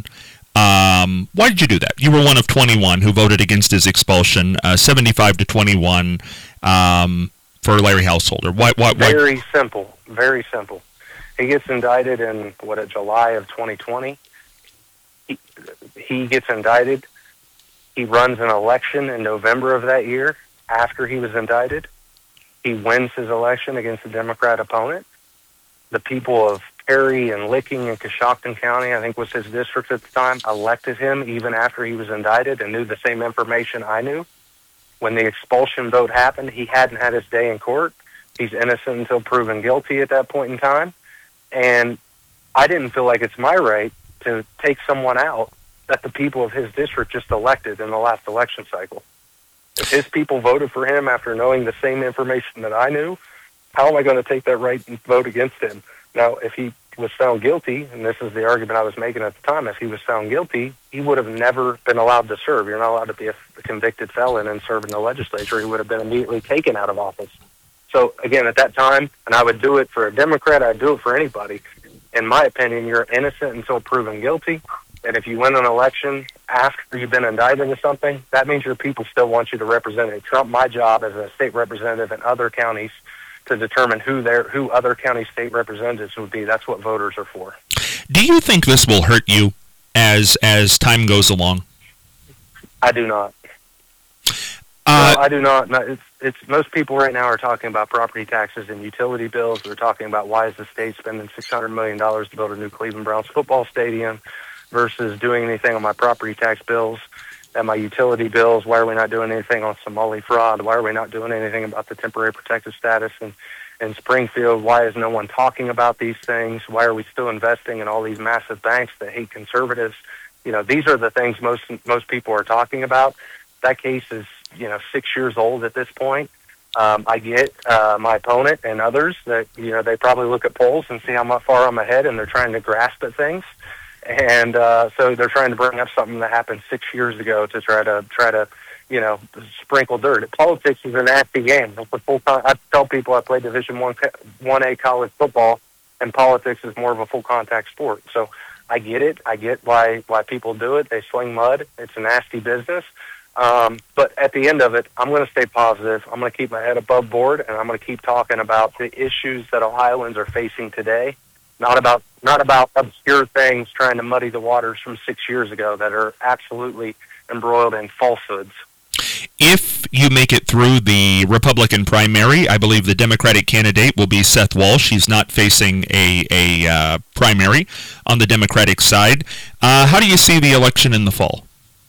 B: Um, why did you do that? You were one of twenty-one who voted against his expulsion, uh, seventy-five to twenty-one um, for Larry Householder. Why, why, why?
K: Very simple. Very simple. He gets indicted in, what, July of twenty twenty. He, he gets indicted. He runs an election in November of that year after he was indicted. He wins his election against a Democrat opponent. The people of Perry and Licking and Coshocton County, I think was his district at the time, elected him even after he was indicted and knew the same information I knew. When the expulsion vote happened, he hadn't had his day in court. He's innocent until proven guilty at that point in time. And I didn't feel like it's my right to take someone out that the people of his district just elected in the last election cycle. If his people voted for him after knowing the same information that I knew, how am I going to take that right and vote against him? Now, if he was found guilty, and this is the argument I was making at the time, if he was found guilty, he would have never been allowed to serve. You're not allowed to be a convicted felon and serve in the legislature. He would have been immediately taken out of office. So, again, at that time, and I would do it for a Democrat, I'd do it for anybody. In my opinion, you're innocent until proven guilty. And if you win an election after you've been indicted or something, that means your people still want you to represent it. Trump, my job as a state representative in other counties to determine who their who other county state representatives would be. That's what voters are for.
B: Do you think this will hurt you as as time goes along?
K: I do not.
B: Uh,
K: no, I do not. No, it's it's most people right now are talking about property taxes and utility bills. They're talking about why is the state spending six hundred million dollars to build a new Cleveland Browns football stadium versus doing anything on my property tax bills and my utility bills. Why are we not doing anything on Somali fraud? Why are we not doing anything about the temporary protected status in, in Springfield? Why is no one talking about these things? Why are we still investing in all these massive banks that hate conservatives? You know, these are the things most most people are talking about. That case is, you know, six years old at this point. Um, I get uh, my opponent and others that, you know, they probably look at polls and see how far I'm ahead, and they're trying to grasp at things. And uh, so they're trying to bring up something that happened six years ago to try to try to, you know, sprinkle dirt. Politics is a nasty game. It's a full con- I tell people I play Division One One A college football, and politics is more of a full contact sport. So I get it. I get why why people do it. They sling mud. It's a nasty business. Um, but at the end of it, I'm going to stay positive. I'm going to keep my head above board, and I'm going to keep talking about the issues that Ohioans are facing today. Not about not about obscure things trying to muddy the waters from six years ago that are absolutely embroiled in falsehoods.
B: If you make it through the Republican primary, I believe the Democratic candidate will be Seth Walsh. He's not facing a, a uh, primary on the Democratic side. Uh, how do you see the election in the fall?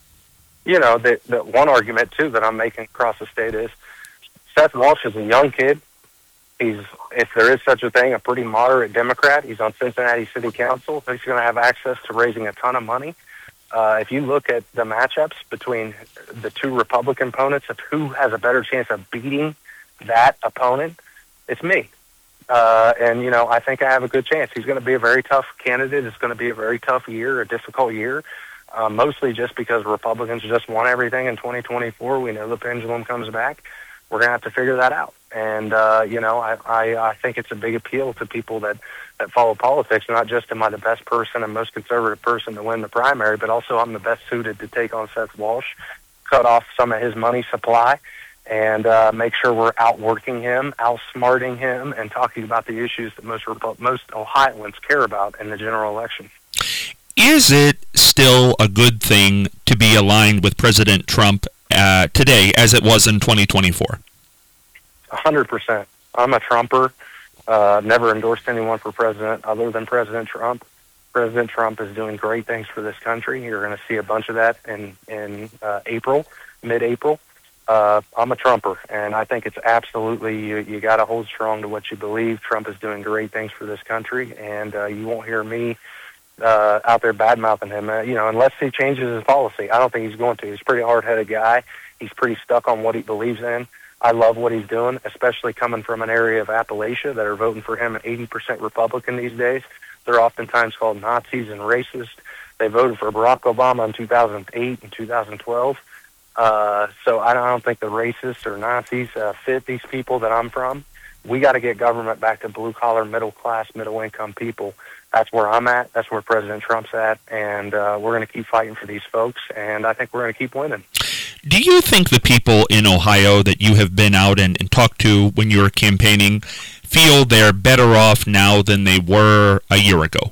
K: You know, the, the one argument, too, that I'm making across the state is Seth Walsh is a young kid. He's, if there is such a thing, a pretty moderate Democrat. He's on Cincinnati City Council. He's going to have access to raising a ton of money. Uh, if you look at the matchups between the two Republican opponents of who has a better chance of beating that opponent, it's me. Uh, and, you know, I think I have a good chance. He's going to be a very tough candidate. It's going to be a very tough year, a difficult year, uh, mostly just because Republicans just won everything in twenty twenty-four. We know the pendulum comes back. We're going to have to figure that out. And, uh, you know, I, I, I think it's a big appeal to people that, that follow politics, not just am I the best person and most conservative person to win the primary, but also I'm the best suited to take on Seth Walsh, cut off some of his money supply, and uh, make sure we're outworking him, outsmarting him, and talking about the issues that most most Ohioans care about in the general election.
B: Is it still a good thing to be aligned with President Trump uh, today as it was in twenty twenty-four?
K: A hundred percent. I'm a Trumper. Uh, never endorsed anyone for president other than President Trump. President Trump is doing great things for this country. You're going to see a bunch of that in in uh, April, mid-April. Uh, I'm a Trumper, and I think it's absolutely you. You got to hold strong to what you believe. Trump is doing great things for this country, and uh, you won't hear me uh, out there bad-mouthing him. Uh, you know, unless he changes his policy. I don't think he's going to. He's a pretty hard-headed guy. He's pretty stuck on what he believes in. I love what he's doing, especially coming from an area of Appalachia that are voting for him at eighty percent Republican these days. They're oftentimes called Nazis and racist. They voted for Barack Obama in two thousand eight and two thousand twelve. Uh, so I don't think the racists or Nazis uh, fit these people that I'm from. We got to get government back to blue-collar, middle-class, middle-income people. That's where I'm at. That's where President Trump's at. And uh, we're going to keep fighting for these folks, and I think we're going to keep winning.
B: Do you think the people in Ohio that you have been out and, and talked to when you were campaigning feel they're better off now than they were a year ago?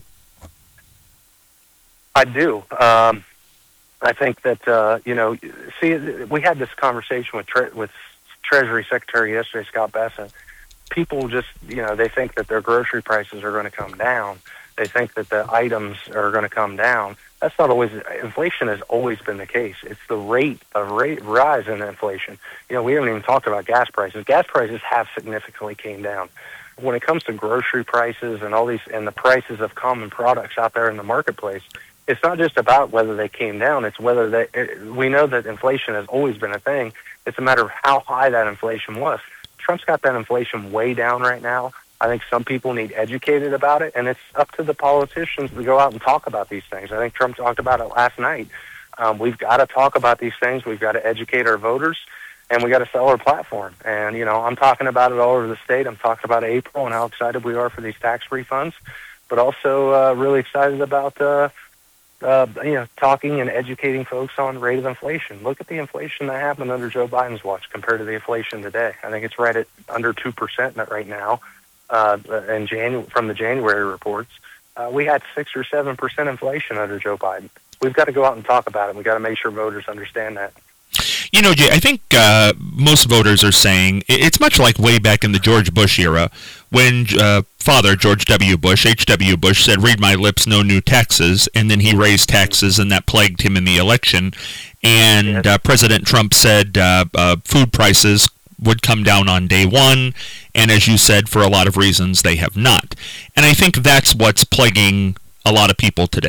K: I do. Um, I think that, uh, you know, see, we had this conversation with Tre- with Treasury Secretary yesterday, Scott Bessent. People just, you know, they think that their grocery prices are going to come down. They think that the items are going to come down. That's not always, inflation has always been the case. It's the rate of rate rise in inflation. You know, we haven't even talked about gas prices. Gas prices have significantly came down. When it comes to grocery prices and all these, and the prices of common products out there in the marketplace, it's not just about whether they came down. It's whether they, it, we know that inflation has always been a thing. It's a matter of how high that inflation was. Trump's got that inflation way down right now. I think some people need educated about it, and it's up to the politicians to go out and talk about these things. I think Trump talked about it last night. Um, we've got to talk about these things. We've got to educate our voters, and we got to sell our platform. And, you know, I'm talking about it all over the state. I'm talking about April and how excited we are for these tax refunds, but also uh, really excited about, uh, uh, you know, talking and educating folks on rate of inflation. Look at the inflation that happened under Joe Biden's watch compared to the inflation today. I think it's right at under two percent right now. Uh, in Janu- from the January reports, uh, we had six or seven percent inflation under Joe Biden. We've got to go out and talk about it. We've got to make sure voters understand that.
B: You know, Jay, I think uh, most voters are saying it's much like way back in the George Bush era when uh, Father George W. Bush, H W. Bush, said, "Read my lips, no new taxes," and then he raised taxes, and that plagued him in the election. And yes. uh, President Trump said uh, uh, food prices would come down on day one, and as you said, for a lot of reasons, they have not. And I think that's what's plaguing a lot of people today.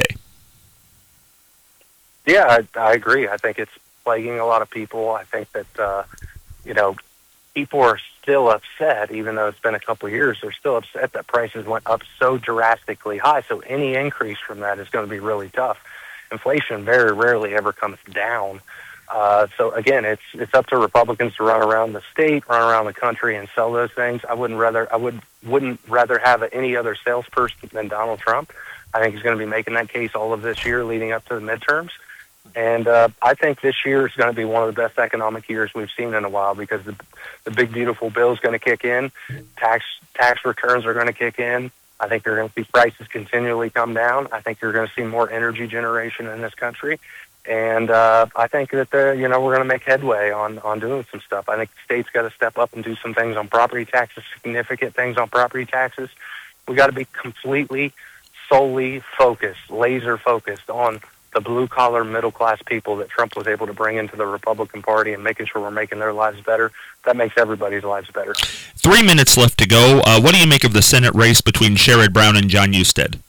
K: Yeah, I, I agree. I think it's plaguing a lot of people. I think that, uh, you know, people are still upset, even though it's been a couple of years, they're still upset that prices went up so drastically high, so any increase from that is going to be really tough. Inflation very rarely ever comes down. Uh, so again, it's it's up to Republicans to run around the state, run around the country, and sell those things. I wouldn't rather I would wouldn't rather have any other salesperson than Donald Trump. I think he's going to be making that case all of this year, leading up to the midterms. And uh, I think this year is going to be one of the best economic years we've seen in a while because the the big beautiful bill is going to kick in, tax tax returns are going to kick in. I think you're going to see prices continually come down. I think you're going to see more energy generation in this country. And uh, I think that they're, you know, we're going to make headway on, on doing some stuff. I think the state's got to step up and do some things on property taxes, significant things on property taxes. We got to be completely, solely focused, laser focused on the blue-collar, middle-class people that Trump was able to bring into the Republican Party and making sure we're making their lives better. That makes everybody's lives better.
B: Three minutes left to go. Uh, what do you make of the Senate race between Sherrod Brown and John Husted?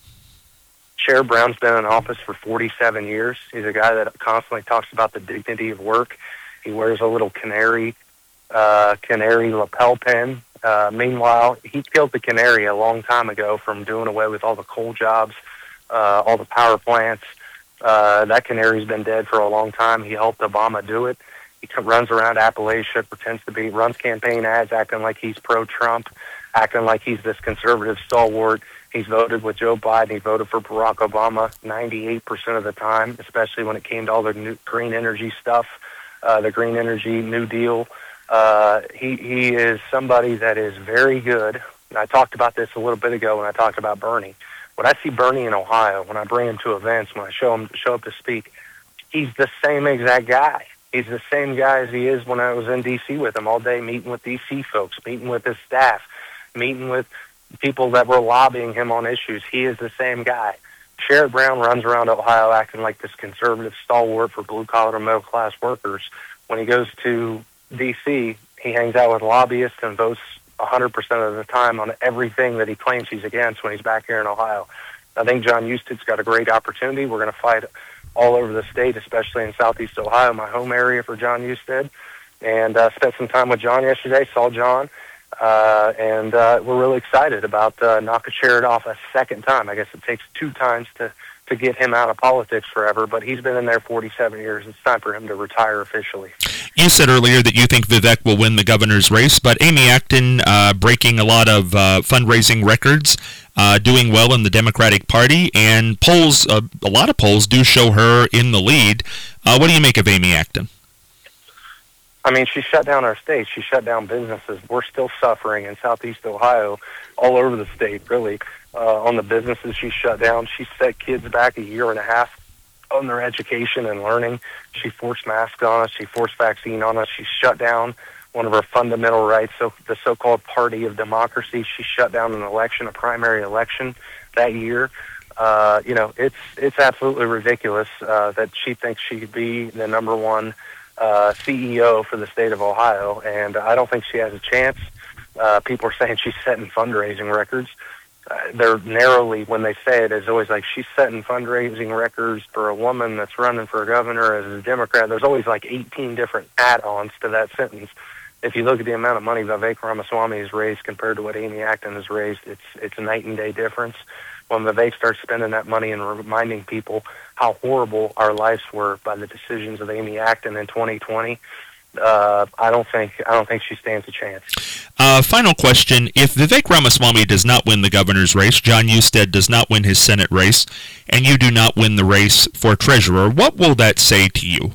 K: Sherrod Brown's been in office for forty-seven years. He's a guy that constantly talks about the dignity of work. He wears a little canary, uh, canary lapel pin. Uh, meanwhile, he killed the canary a long time ago from doing away with all the coal jobs, uh, all the power plants. Uh, that canary's been dead for a long time. He helped Obama do it. He runs around Appalachia, pretends to be, runs campaign ads, acting like he's pro-Trump, acting like he's this conservative stalwart. He's voted with Joe Biden. He voted for Barack Obama ninety-eight percent of the time, especially when it came to all the new green energy stuff, uh, the green energy New Deal. Uh, he, he is somebody that is very good. And I talked about this a little bit ago when I talked about Bernie. When I see Bernie in Ohio, when I bring him to events, when I show him show up to speak, he's the same exact guy. He's the same guy as he is when I was in D C with him all day, meeting with D C folks, meeting with his staff, meeting with people that were lobbying him on issues. He is the same guy. Sherrod Brown runs around Ohio acting like this conservative stalwart for blue-collar middle-class workers. When he goes to D C, he hangs out with lobbyists and votes one hundred percent of the time on everything that he claims he's against when he's back here in Ohio. I think John Husted's got a great opportunity. We're going to fight all over the state, especially in southeast Ohio, my home area for John Husted. And uh, spent some time with John yesterday, saw John. Uh, and uh, we're really excited about uh, knocking Sherrod off a second time. I guess it takes two times to, to get him out of politics forever, but he's been in there forty-seven years. It's time for him to retire officially.
B: You said earlier that you think Vivek will win the governor's race, but Amy Acton uh, breaking a lot of uh, fundraising records, uh, doing well in the Democratic Party, and polls, uh, a lot of polls do show her in the lead. Uh, what do you make of Amy Acton?
K: I mean, she shut down our state. She shut down businesses. We're still suffering in southeast Ohio, all over the state, really, uh, on the businesses she shut down. She set kids back a year and a half on their education and learning. She forced masks on us. She forced vaccine on us. She shut down one of our fundamental rights, so the so-called party of democracy. She shut down an election, a primary election that year. Uh, you know, it's it's absolutely ridiculous uh, that she thinks she could be the number one Uh, C E O for the state of Ohio, and I don't think she has a chance. Uh, people are saying she's setting fundraising records. Uh, they're narrowly, when they say it, it's always like she's setting fundraising records for a woman that's running for governor as a Democrat. There's always like eighteen different add-ons to that sentence. If you look at the amount of money Vivek Ramaswamy has raised compared to what Amy Acton has raised, it's it's a night and day difference. When Vivek starts spending that money and reminding people how horrible our lives were by the decisions of Amy Acton in twenty twenty, uh, I don't think I don't think she stands a chance.
B: Uh, final question: if Vivek Ramaswamy does not win the governor's race, John Husted does not win his Senate race, and you do not win the race for treasurer, what will that say to you?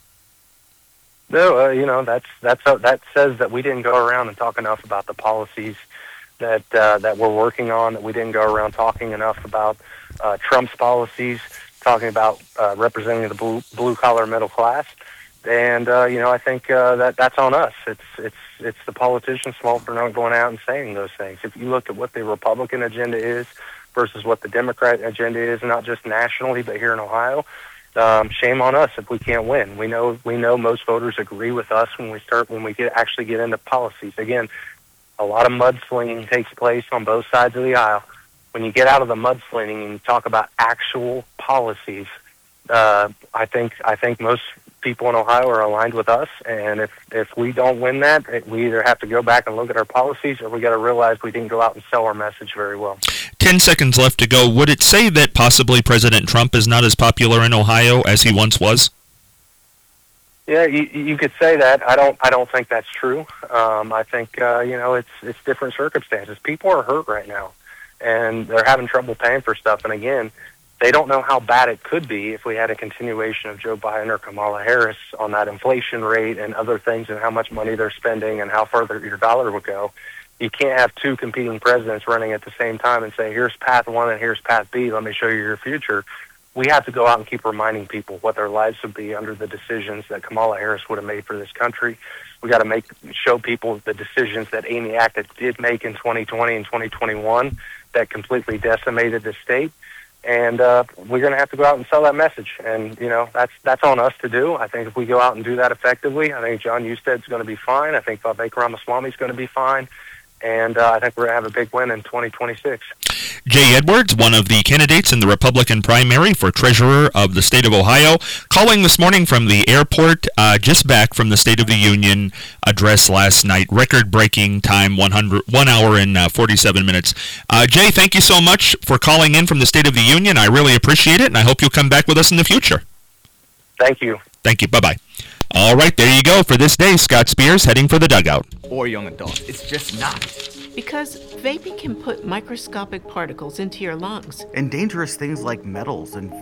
K: No, uh, you know that's that's uh, that says that we didn't go around and talk enough about the policies that uh, that we're working on. That we didn't go around talking enough about uh, Trump's policies, talking about uh, representing the blue blue collar middle class. And uh, you know, I think uh, that that's on us. It's it's it's the politicians' fault for not going out and saying those things. If you look at what the Republican agenda is versus what the Democrat agenda is, not just nationally but here in Ohio. Um, shame on us if we can't win. We know we know most voters agree with us when we start when we get actually get into policies. Again, a lot of mudslinging takes place on both sides of the aisle. When you get out of the mudslinging and you talk about actual policies, uh, I think I think most people in Ohio are aligned with us. And if if we don't win that, we either have to go back and look at our policies, or we got to realize we didn't go out and sell our message very well.
B: Ten seconds left to go. Would it say that possibly President Trump is not as popular in Ohio as he once was?
K: Yeah, you, you could say that. I don't. I don't think that's true. Um, I think uh, you know it's it's different circumstances. People are hurt right now, and they're having trouble paying for stuff. And again, they don't know how bad it could be if we had a continuation of Joe Biden or Kamala Harris on that inflation rate and other things, and how much money they're spending and how far your dollar would go. You can't have two competing presidents running at the same time and say, here's path one and here's path B, let me show you your future. we have to go out and keep reminding people what their lives would be under the decisions that Kamala Harris would have made for this country. We got to make show people the decisions that Amy Acton did make in twenty twenty and twenty twenty-one that completely decimated the state. And uh, we're going to have to go out and sell that message. And, you know, that's that's on us to do. I think if we go out and do that effectively, I think John Husted's going to be fine. I think Vivek Ramaswamy's going to be fine. And uh, I think we're going to have a big win in twenty twenty-six.
B: Jay Edwards, one of the candidates in the Republican primary for treasurer of the state of Ohio, calling this morning from the airport, uh, just back from the State of the Union address last night. Record-breaking time, one hundred, one hour and uh, forty-seven minutes. Uh, Jay, thank you so much for calling in from the State of the Union. I really appreciate it, and I hope you'll come back with us in the future.
K: Thank you.
B: Thank you. Bye-bye. All right, there you go for this day. Scott Spears heading for the dugout.
L: Or young adult. It's just not.
M: Because vaping can put microscopic particles into your lungs.
L: And dangerous things like metals and